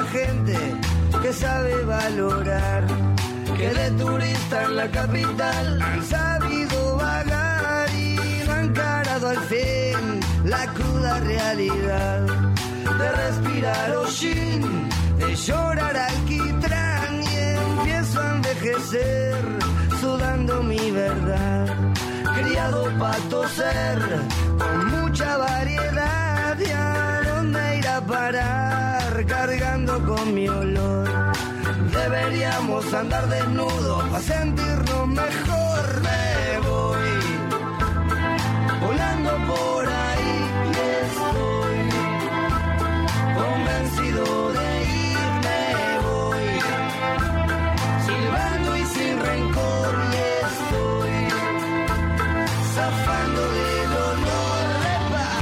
gente que sabe valorar, que de turista en la capital han sabido vagar y no han encarado al fin la cruda realidad de respirar hollín, de llorar alquitrán y empiezo a envejecer sudando mi verdad, criado pa' toser con mucha variedad y a dónde ir a parar cargando con mi olor. Deberíamos andar desnudos para sentirnos mejor. Me voy volando por ahí y estoy convencido de irme. Voy silbando y sin rencor y estoy zafando del olor de paz.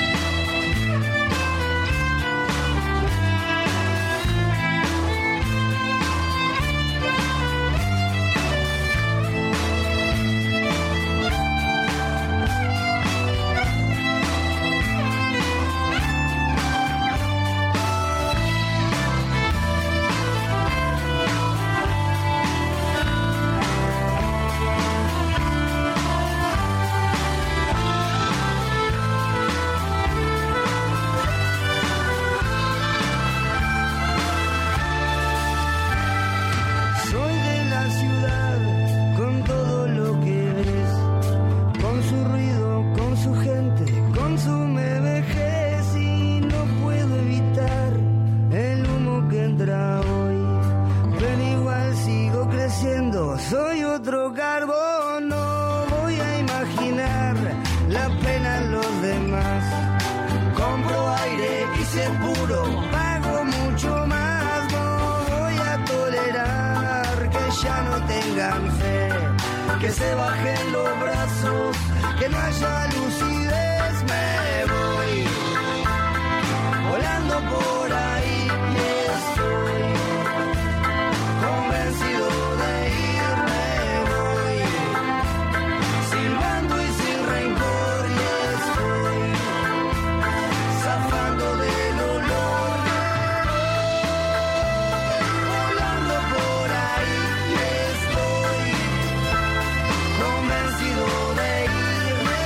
Soy otro carbón, no voy a imaginar la pena en los demás. Compro aire y si es puro, pago mucho más. No voy a tolerar que ya no tengan fe, que se bajen los brazos, que no haya lucidez. Me voy volando por ahí y estoy convencido de irme. Voy silbando y sin rencor y estoy zafando del olor. Volando por ahí y estoy convencido de irme.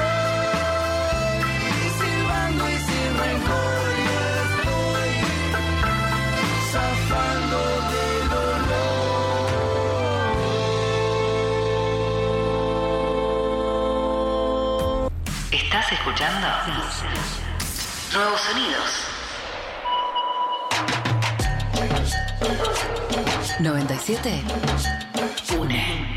Voy silbando y sin rencor y estoy zafando del olor. ¿Estás escuchando? Nuevos sonidos. 97 une.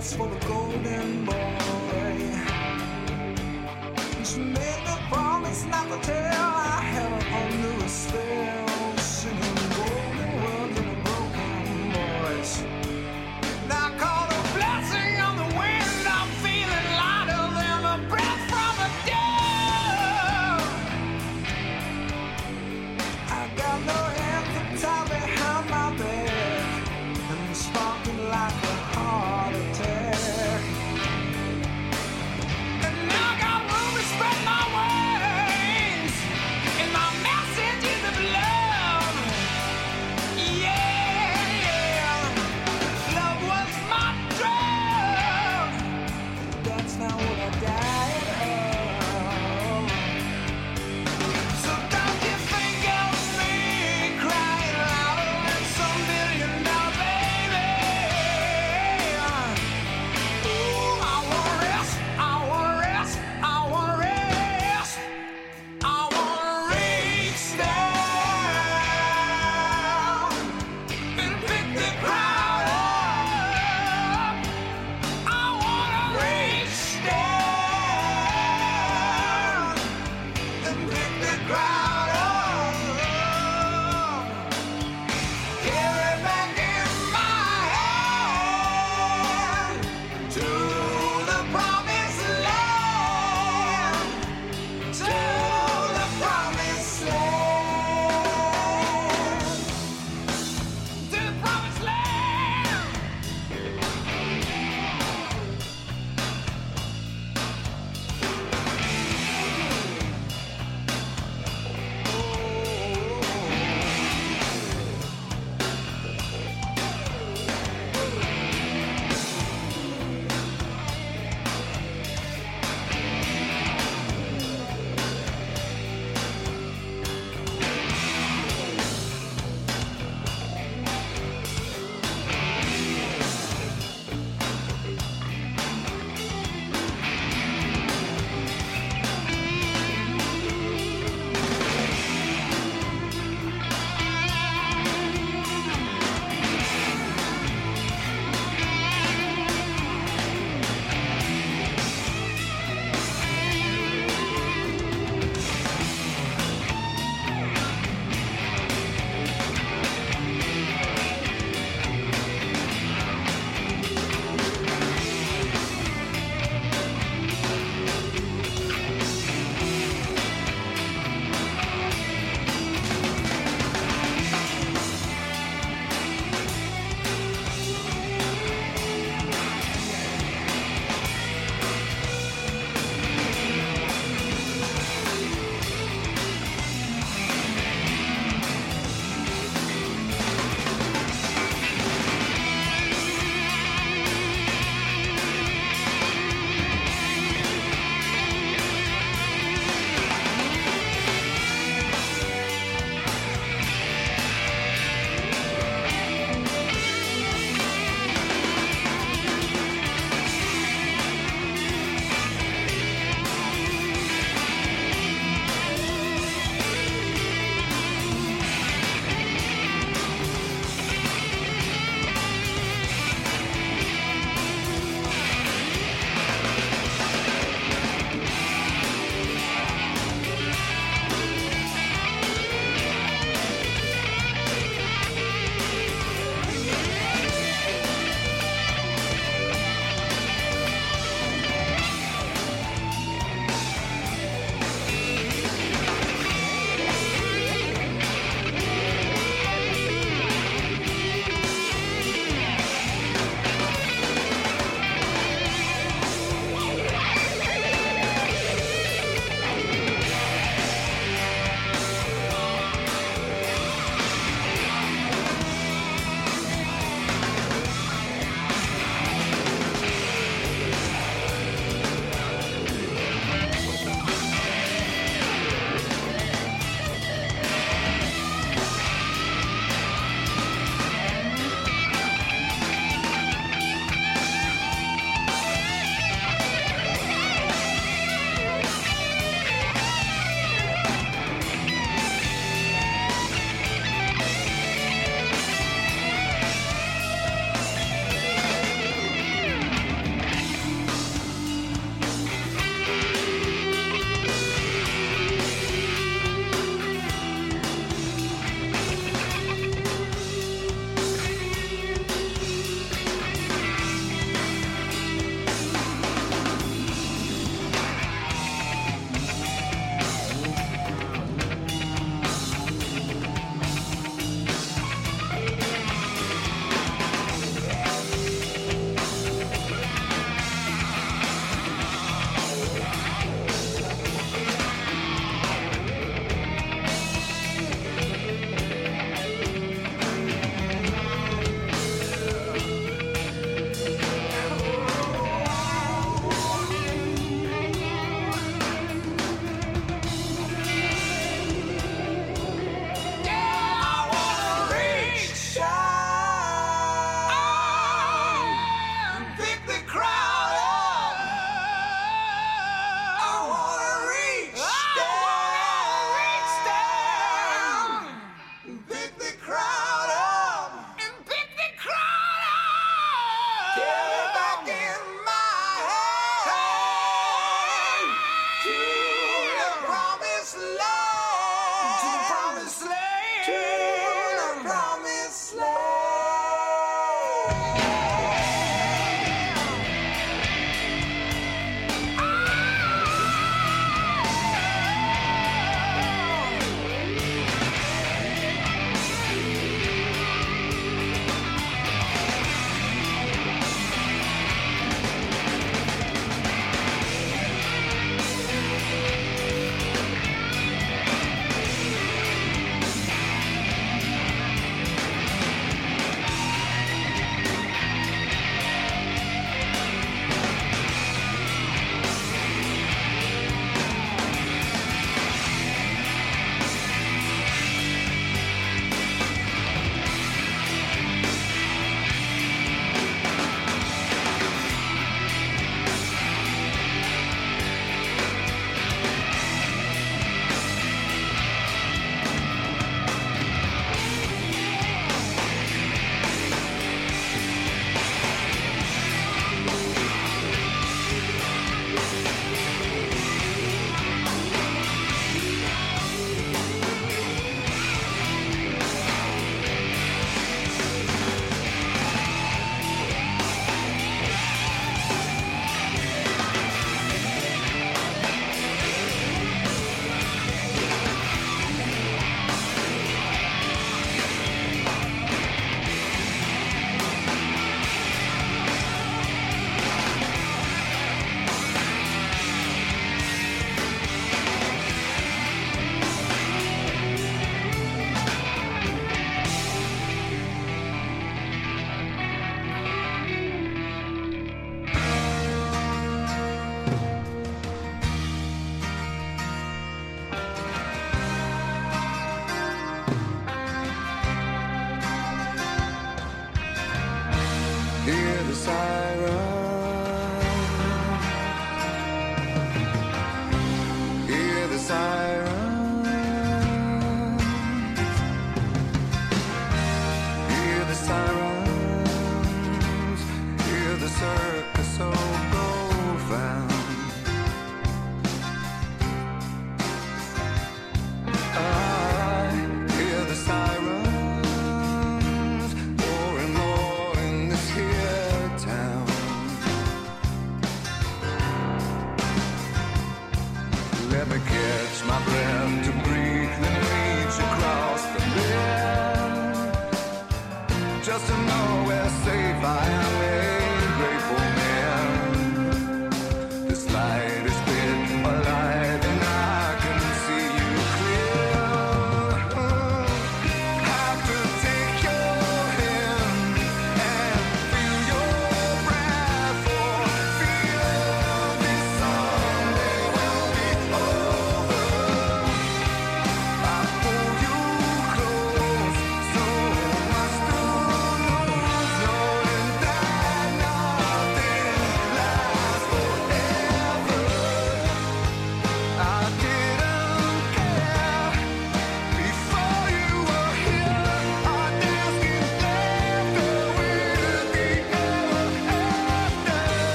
price for the golden boy. She made me promise not to tell. I had her under a spell, singing golden words in a broken voice. Now I call a blessing on the wind. I'm feeling lighter than a breath from a dove. I got no hands tied behind my back, and I'm sparking like a heart attack. And now I got room to spread my wings, and my message is of love. Yeah, yeah.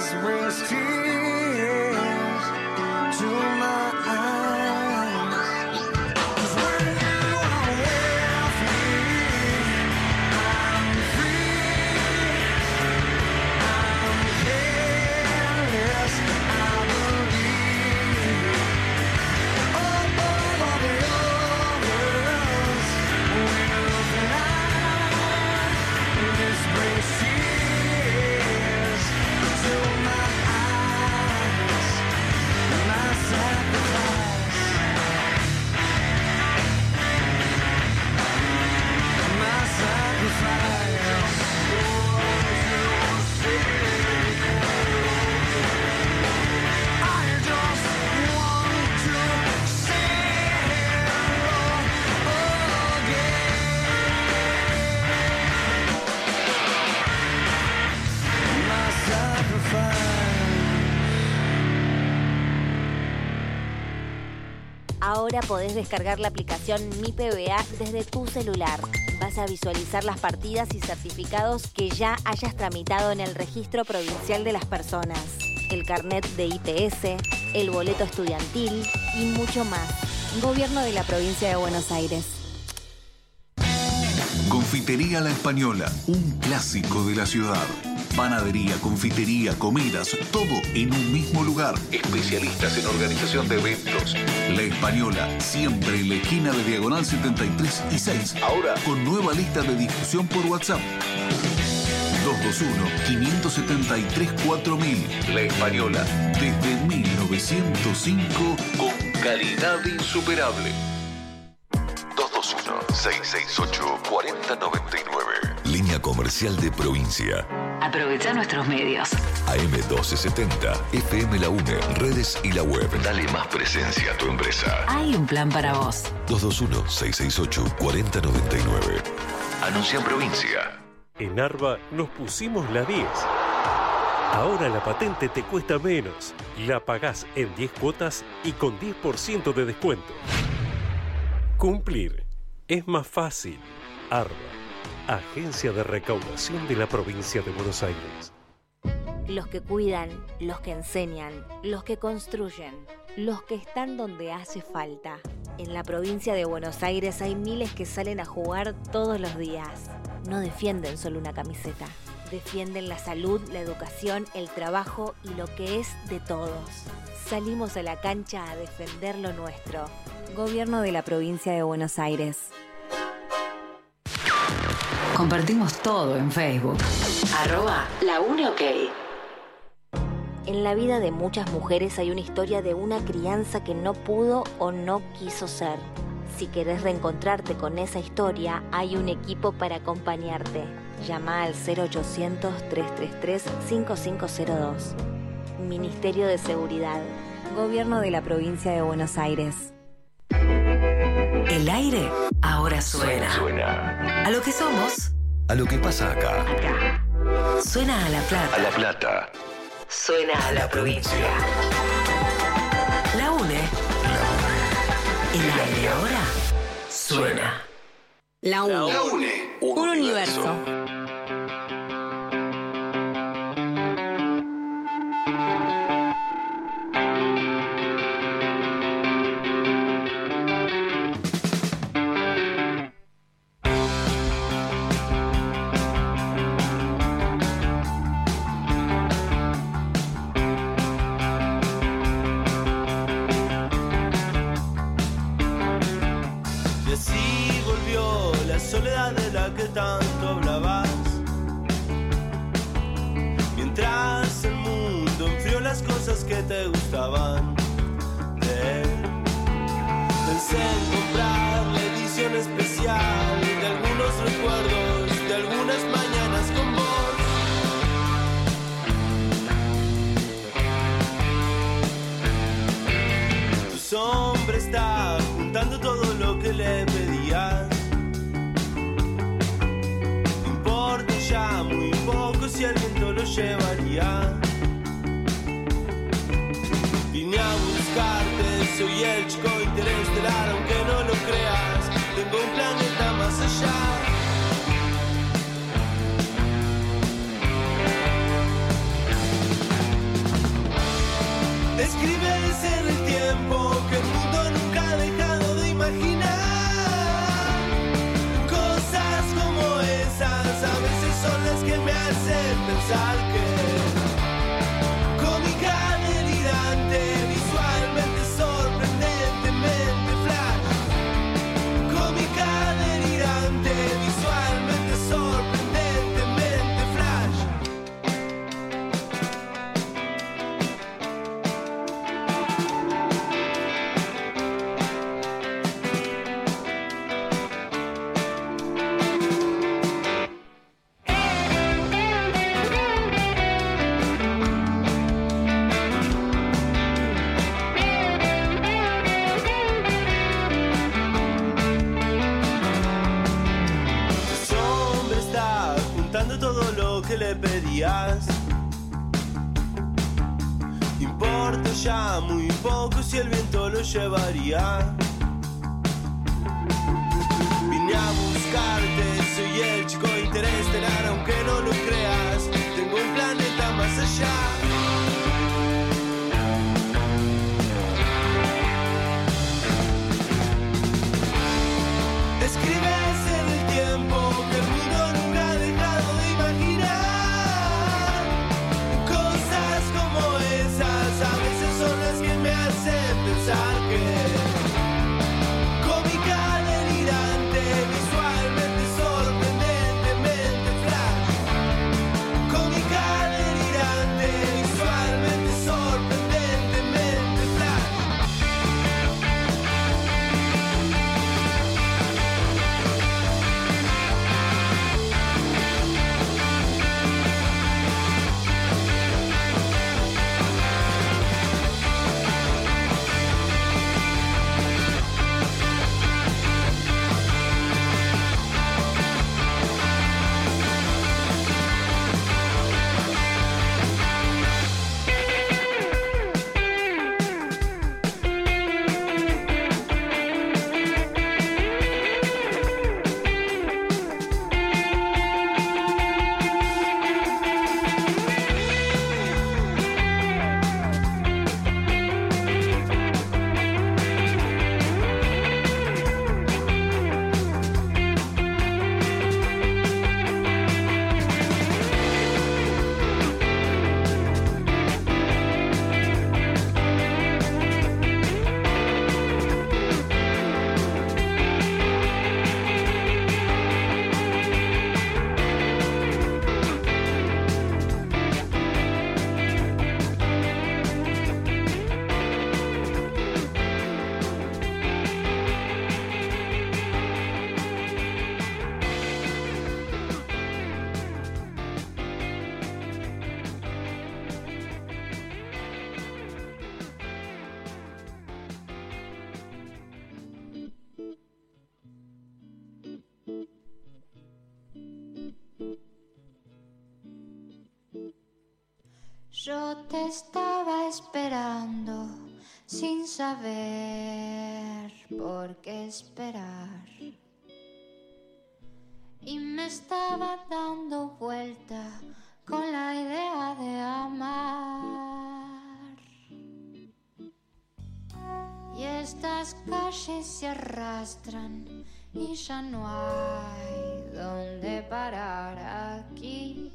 this brings tears to my eyes. 'Cause when you are with me, I'm free, I'm careless, I believe. All of the others will fly. This brings tears to my eyes, my sacrifice, my sacrifice. I just want to say hello again. My sacrifice. Ahora podés descargar la aplicación Mi PBA desde tu celular. Vas a visualizar las partidas y certificados que ya hayas tramitado en el Registro Provincial de las Personas, el carnet de IPS, el boleto estudiantil y mucho más. Gobierno de la Provincia de Buenos Aires. Confitería La Española, un clásico de la ciudad. Panadería, confitería, comidas, todo en un mismo lugar. Especialistas en organización de eventos. La Española, siempre en la esquina de Diagonal 73 y 6. Ahora con nueva lista de difusión por WhatsApp. 221-573-4000. La Española, desde 1905, con calidad insuperable. 221-668-4099. Línea comercial de provincia. Aprovecha nuestros medios. AM1270, FM La UNE, redes y la web. Dale más presencia a tu empresa. Hay un plan para vos. 221-668-4099. Anuncia en provincia. En Arba nos pusimos la 10. Ahora la patente te cuesta menos. La pagás en 10 cuotas y con 10% de descuento. Cumplir es más fácil. Arba, Agencia de Recaudación de la Provincia de Buenos Aires. Los que cuidan, los que enseñan, los que construyen, los que están donde hace falta. En la provincia de Buenos Aires hay miles que salen a jugar todos los días. No defienden solo una camiseta. Defienden la salud, la educación, el trabajo y lo que es de todos. Salimos a la cancha a defender lo nuestro. Gobierno de la Provincia de Buenos Aires. Compartimos todo en Facebook. @LaUneOK. En la vida de muchas mujeres hay una historia de una crianza que no pudo o no quiso ser. Si querés reencontrarte con esa historia, hay un equipo para acompañarte. Llama al 0800-333-5502. Ministerio de Seguridad. Gobierno de la Provincia de Buenos Aires. El aire ahora suena. Suena. A lo que somos. A lo que pasa acá. Suena a La Plata. A La Plata. Suena a la provincia. La UNE. El aire ahora suena. La UNE. Un universo. Y así volvió la soledad de la que tanto hablabas. Mientras el mundo enfrió las cosas que te gustaban de él. Pensé en comprar la edición especial de algunos recuerdos, de algunas mañanas con vos. Tu sombra está juntando todo lo que le pedías. No importa ya muy poco si el viento lo llevaría. Vine a buscarte, soy el chico interestelar, aunque no lo creas. Tengo un planeta más allá. Escribes en el tiempo que el mundo nunca ha dejado de imaginar. Cosas como esas a veces son las que me hacen pensar que cómica delirante, visualmente sorprendentemente flash. Cómica delirante, visualmente sorprendentemente flash. Ese hombre está juntando todo lo que le pedías. Importa ya muy poco si el viento lo llevaría. Vine a buscarte, soy el chico interestelar, aunque no lo creas. Tengo un planeta más allá. Escribes en el tiempo que el mundo nunca ha dejado de imaginar. Cosas como esas a veces son las que me hacen pensar que cómica delirante, visualmente sorprendentemente flash. Cómica delirante, visualmente sorprendentemente flash. Yo te estaba esperando sin saber por qué esperar. Y me estaba dando vuelta con la idea de amar. Y estas calles se arrastran y ya no hay donde parar aquí.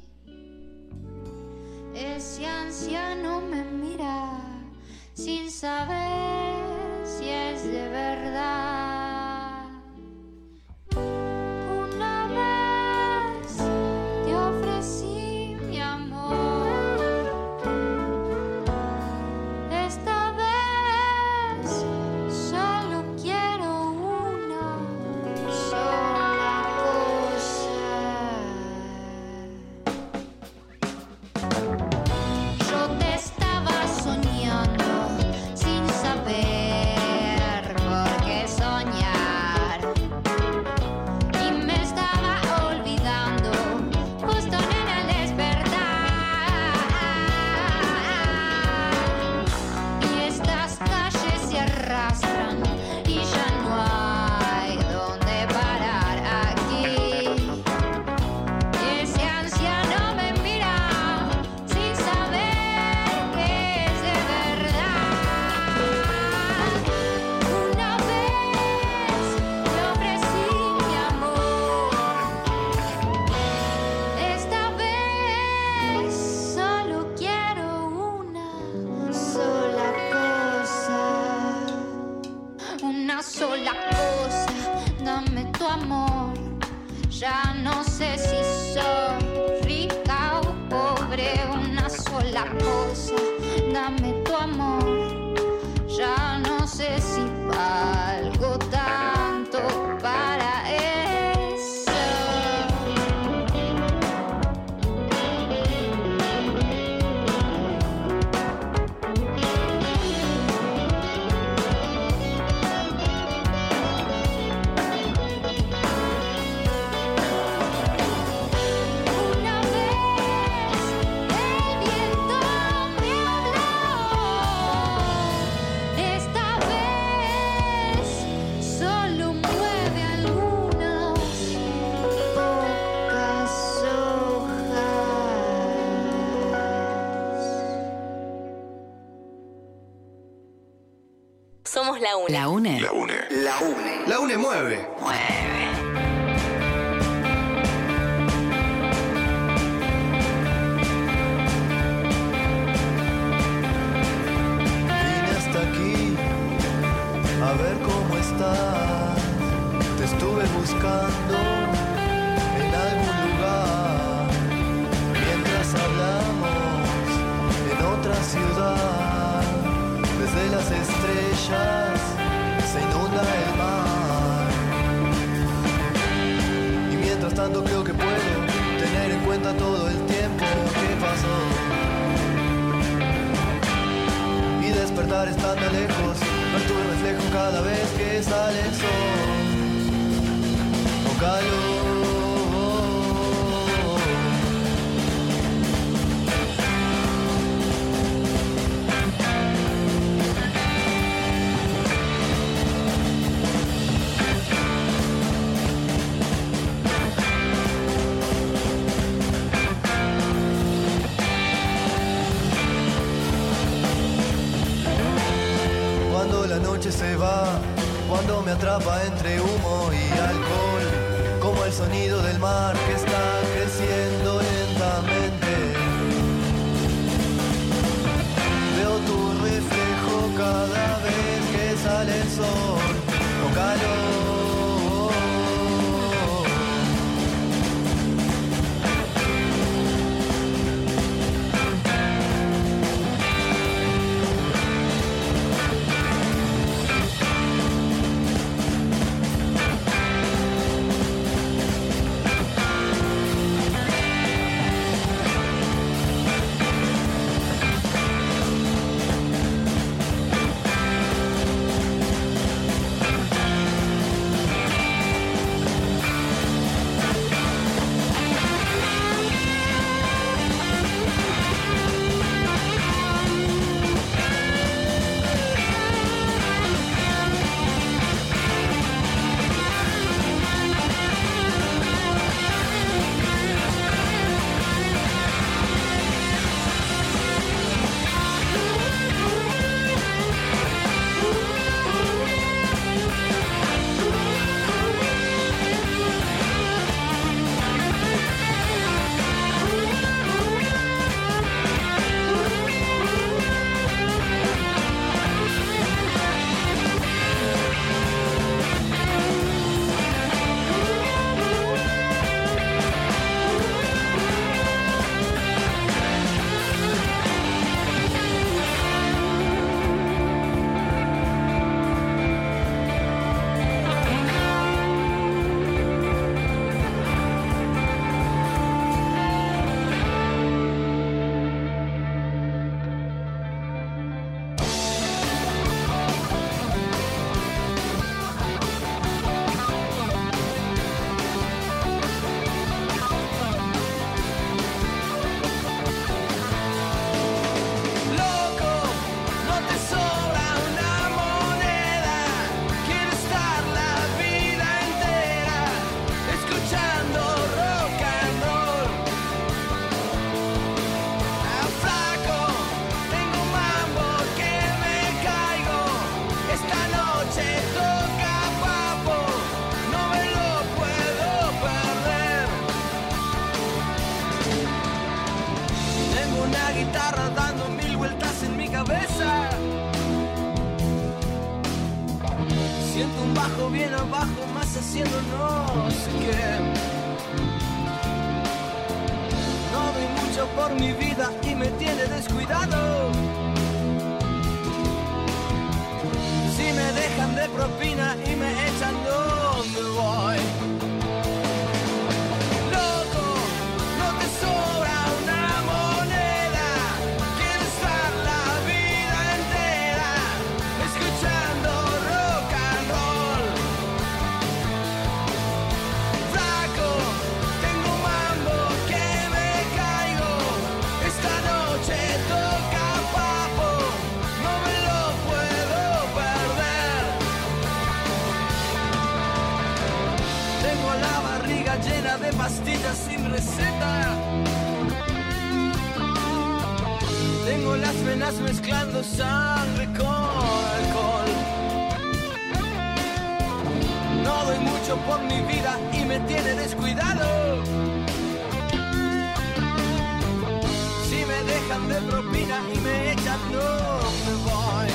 Ese anciano me mira sin saber si es de verdad. Una vez te ofrecí mi amor. Esta vez solo quiero una sola cosa. Yo te estaba soñando sin saber por qué soy. dame tu amor. Ya no sé si valgo tanto para eso. Una vez el viento me habló, esta vez solo mueve algunas pocas hojas. Somos la UNE. La UNE. La UNE. La UNE. La UNE mueve. Vine hasta aquí a ver cómo estás. Te estuve buscando en algún lugar. Mientras hablamos en otra ciudad, desde las estrellas se inunda el mar. Y mientras tanto creo que puedo tener en cuenta todo el tiempo que pasó. Y despertar estando lejos, ver tu reflejo cada vez que sale el sol. Con calor. Cuando la noche se va, cuando me atrapa entre humo y alcohol, como el sonido del mar que está creciendo lentamente. Veo tu reflejo cada vez que sale el sol, con calor. Siento un bajo bien abajo, más haciendo no sé qué. No doy mucho por mi vida y me tiene descuidado. sin receta. Tengo las venas mezclando sangre con alcohol. No doy mucho por mi vida y me tiene descuidado. Si me dejan de propina y me echan, no me voy.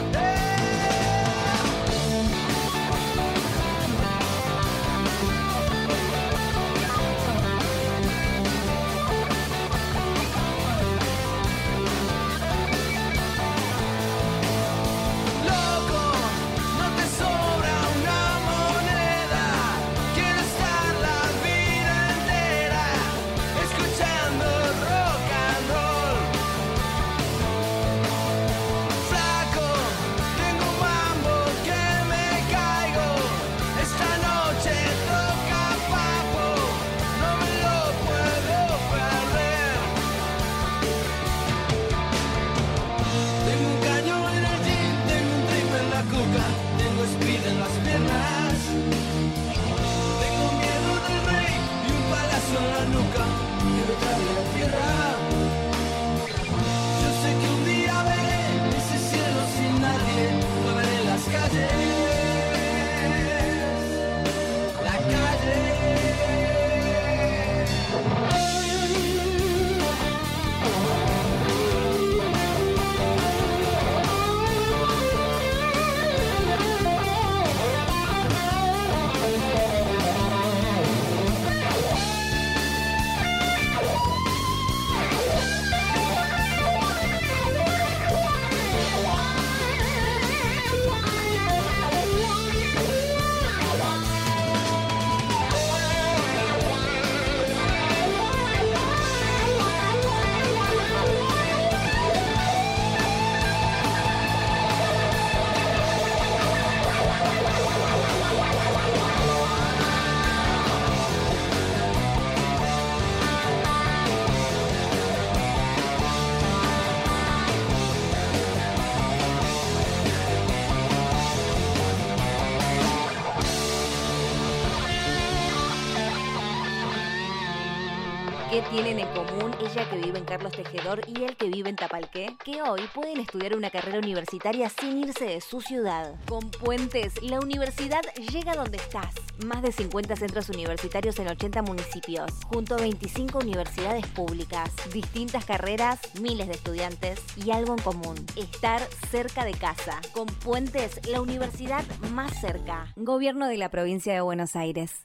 ¿Qué tienen en común ella que vive en Carlos Tejedor y él que vive en Tapalqué? Que hoy pueden estudiar una carrera universitaria sin irse de su ciudad. Con Puentes, la universidad llega donde estás. Más de 50 centros universitarios en 80 municipios, junto a 25 universidades públicas. Distintas carreras, miles de estudiantes y algo en común: estar cerca de casa. Con Puentes, la universidad más cerca. Gobierno de la Provincia de Buenos Aires.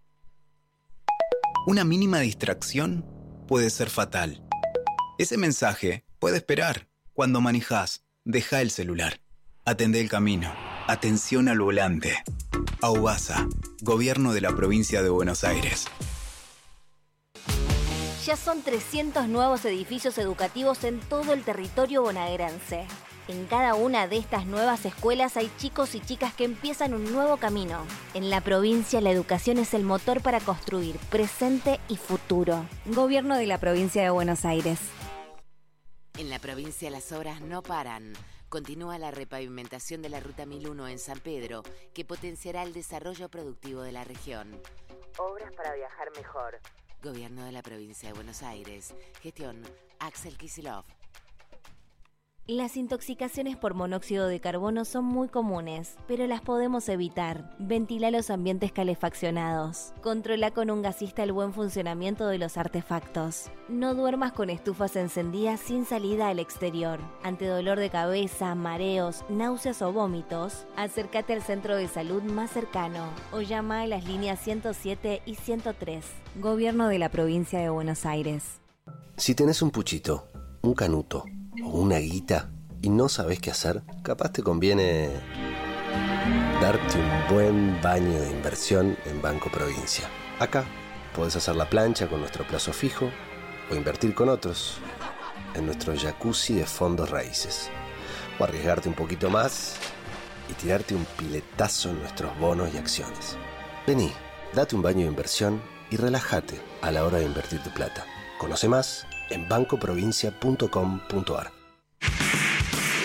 Una mínima distracción puede ser fatal. Ese mensaje puede esperar. Cuando manejás, deja el celular. Atendé el camino. Atención al volante. AUBASA, Gobierno de la Provincia de Buenos Aires. Ya son 300 nuevos edificios educativos en todo el territorio bonaerense. En cada una de estas nuevas escuelas hay chicos y chicas que empiezan un nuevo camino. En la provincia, la educación es el motor para construir presente y futuro. Gobierno de la Provincia de Buenos Aires. En la provincia las obras no paran. Continúa la repavimentación de la Ruta 1001 en San Pedro, que potenciará el desarrollo productivo de la región. Obras para viajar mejor. Gobierno de la Provincia de Buenos Aires. Gestión Axel Kicillof. Las intoxicaciones por monóxido de carbono son muy comunes, pero las podemos evitar. Ventila los ambientes calefaccionados. Controla con un gasista el buen funcionamiento de los artefactos. No duermas con estufas encendidas sin salida al exterior. Ante dolor de cabeza, mareos, náuseas o vómitos, acércate al centro de salud más cercano o llama a las líneas 107 y 103. Gobierno de la Provincia de Buenos Aires. Si tenés un puchito, un canuto o una guita y no sabés qué hacer, capaz te conviene darte un buen baño de inversión en Banco Provincia. Acá podés hacer la plancha con nuestro plazo fijo o invertir con otros en nuestro jacuzzi de fondos raíces, o arriesgarte un poquito más y tirarte un piletazo en nuestros bonos y acciones. Vení, date un baño de inversión y relájate a la hora de invertir tu plata. Conoce más en bancoprovincia.com.ar.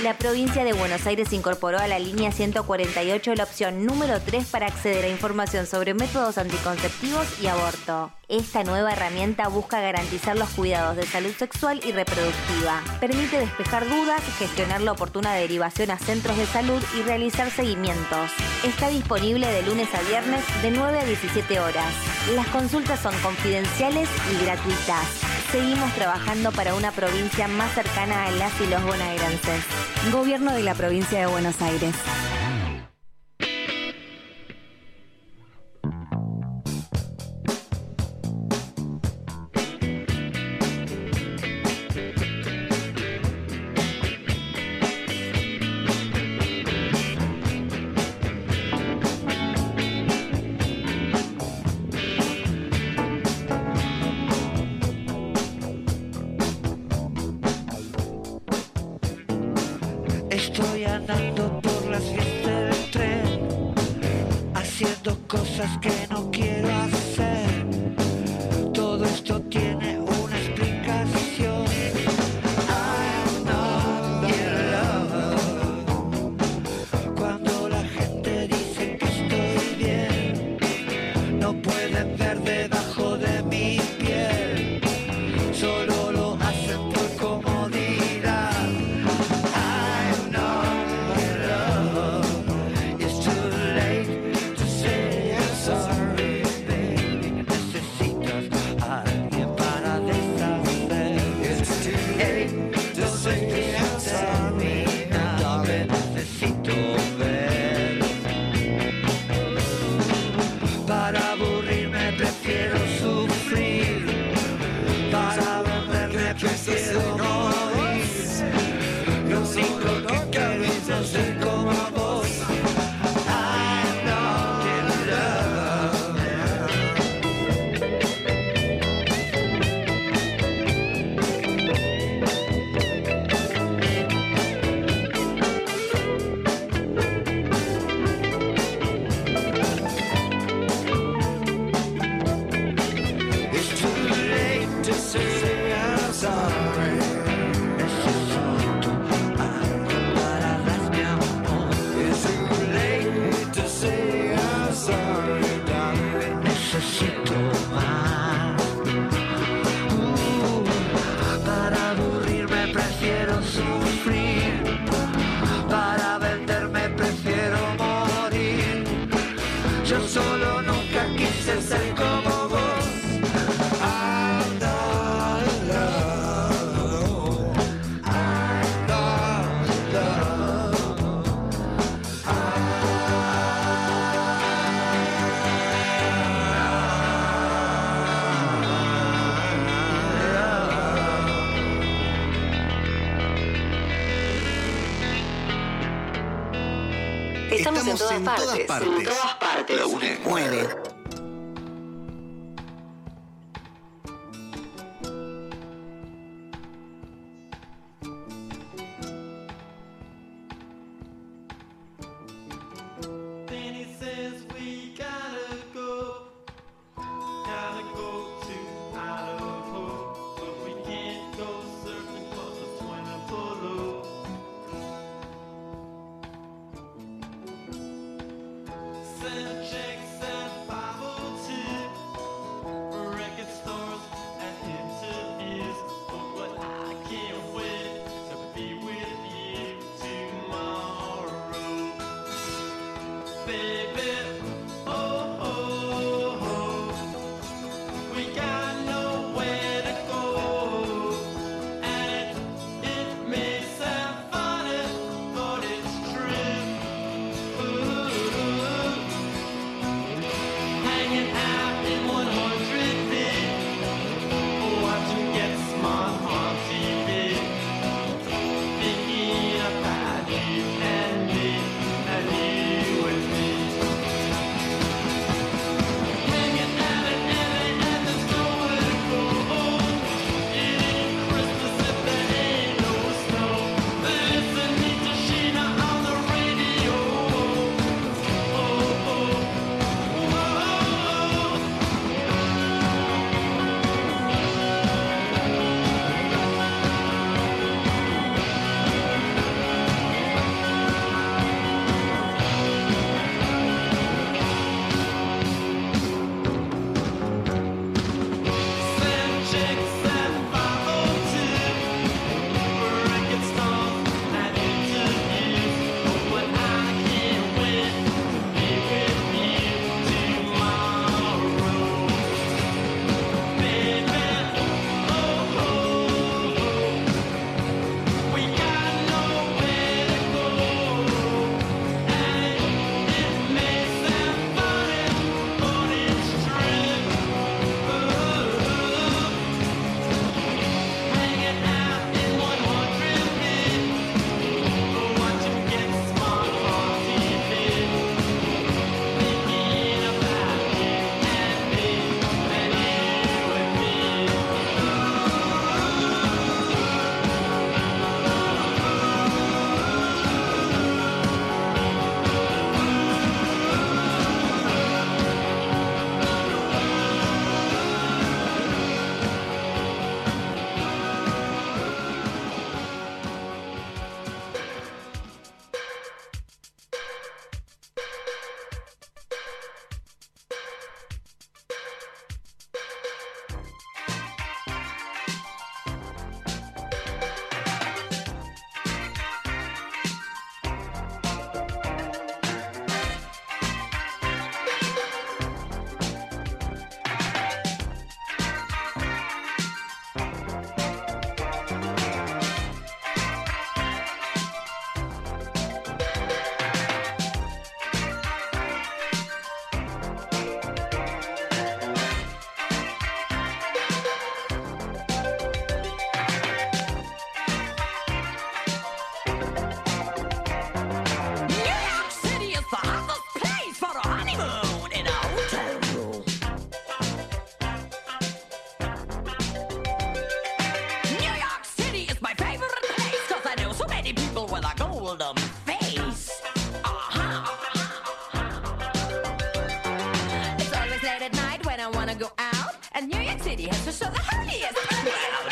La provincia de Buenos Aires incorporó a la línea 148 la opción número 3 para acceder a información sobre métodos anticonceptivos y aborto. Esta nueva herramienta busca garantizar los cuidados de salud sexual y reproductiva. Permite despejar dudas, gestionar la oportuna derivación a centros de salud y realizar seguimientos. Está disponible de lunes a viernes de 9 a 17 horas. Las consultas son confidenciales y gratuitas. Seguimos trabajando para una provincia más cercana a las y los bonaerenses. Gobierno de la provincia de Buenos Aires. Estoy andando por las vías del tren, haciendo cosas que no quiero hacer. Todo esto tiene una explicación. I'm not in love. Cuando la gente dice que estoy bien, no pueden ver debajo de mi piel. Solo lo hacen por comodidad. Para aburrirme prefiero sufrir, para verme prefiero morir. Lo único que quiero es no ser como vos. I'm not in love. It's too late to say I'm sorry. Necesito algo para dar mi amor. It's too late to say I'm sorry, darling. Necesito más. Para aburrirme prefiero sufrir. Para venderme prefiero morir. Yo solo nunca quise ser como vos. I'm not in love. I'm not in love. Estamos en todas partes. En todas partes. La UNE mueve. Then he says we gotta go to Idaho, but we can't go surfing 'cause it's winter below. Send checks and told them face. It's always late at night when I wanna go out, and New York City has to show the holiest crowd.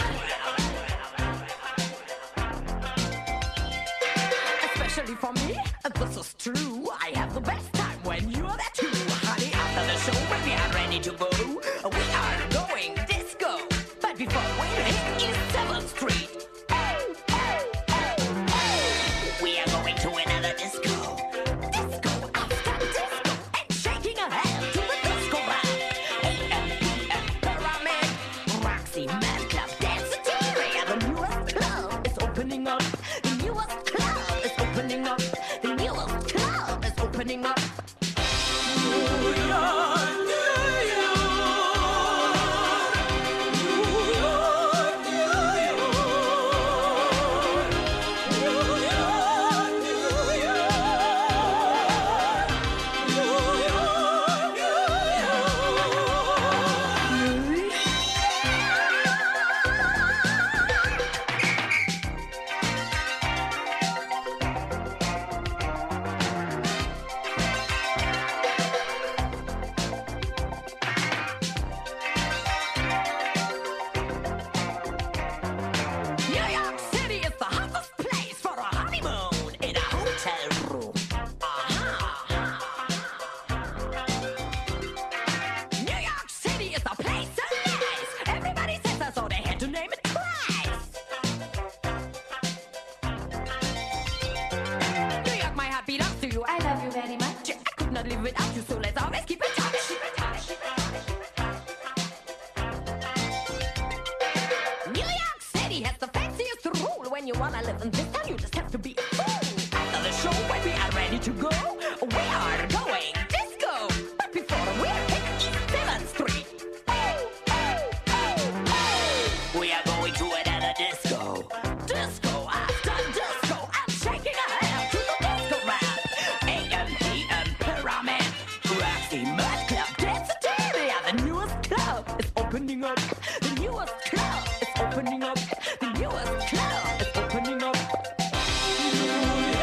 Especially for me, and this is true, I have the best time when you're there too. Honey, after the show when we are ready to go, we are going disco. But before we hit East 7th Street, we are going to another disco. Disco after disco, and shaking our head to the disco rap. AM/PM Pyramid, Roxy, Mad Club, Danceteria. The newest club is opening up. The newest club is opening up. The newest club is opening up. New York City is the hottest place for a honeymoon in a hotel room. New York City is the place so nice. Everybody says that, so they had to name it twice. New York, my heart belongs to you. I love you very much. I could not live without you, so let's always keep in touch. New York City has the fanciest rule. When you wanna live in this town, you just have to be a fool. After the show, when we are ready to go, we are going disco. But before we hit East 7th Street, we are going to another disco. Disco after disco, I'm shaking a hand to the disco rap. AM/PM Pyramid, Roxy, Mad Club, Danceteria. The newest club is opening up. The newest club is opening up. The newest club is opening up.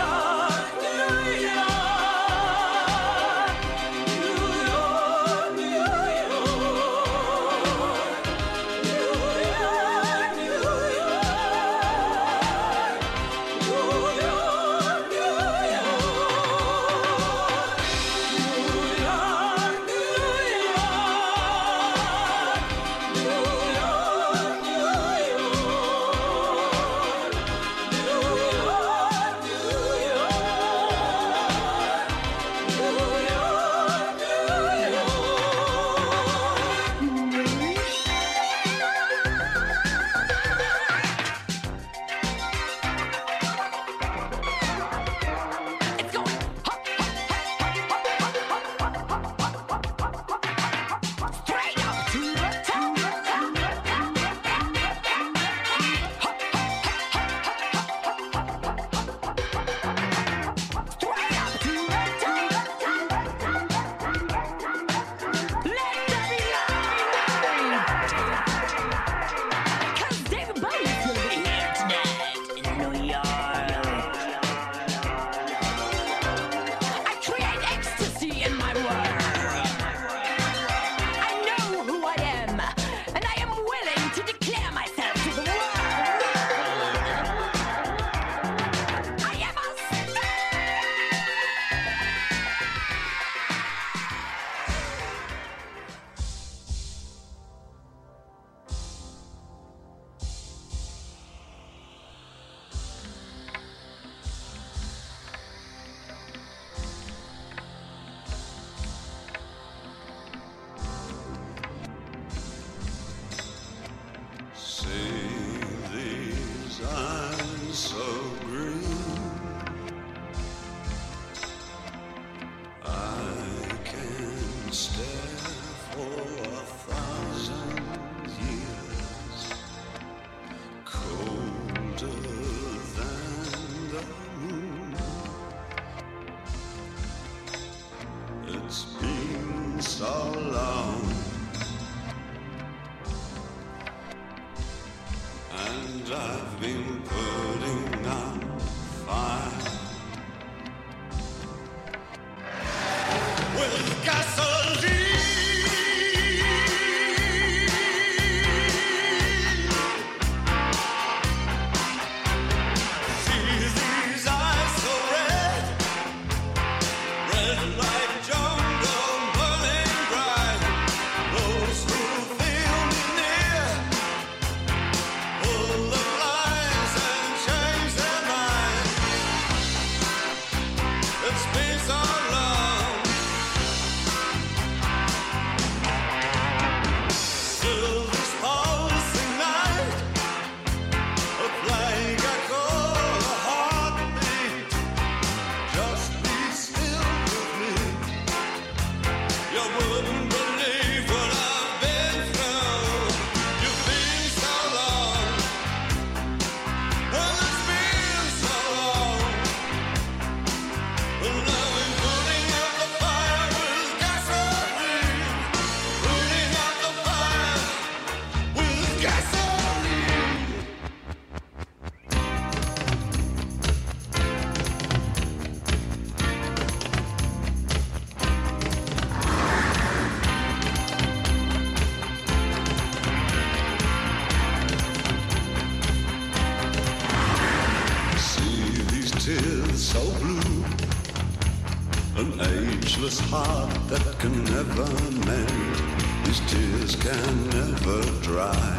these tears so blue. An ageless heart that can never mend. These tears can never dry.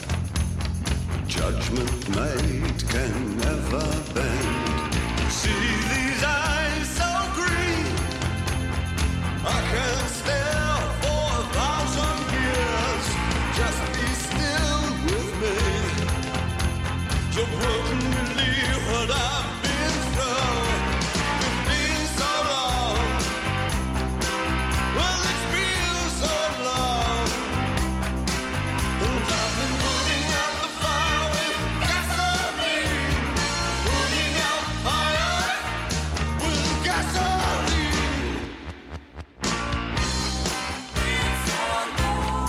Judgment made can never bend. See these eyes so green. I can stare for 1,000 years. Just be still with me. You wouldn't believe what I've been through. It's been so long. Well, it's been so long. And I've been putting out the fire with gasoline. Putting out fire with gasoline. It's so long.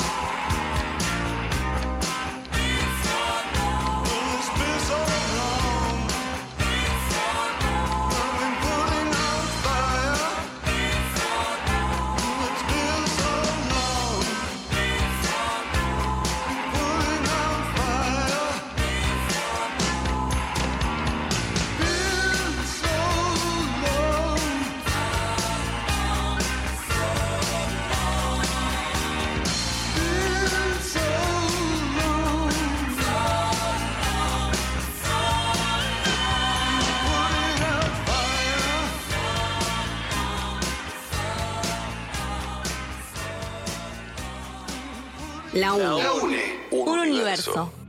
It's so long. Well, it's been so long. It's so long. I've been putting out fire. It's so long. It's been so long. It's so long. Putting out fire. It's so La UNE. La UNE. Un universo.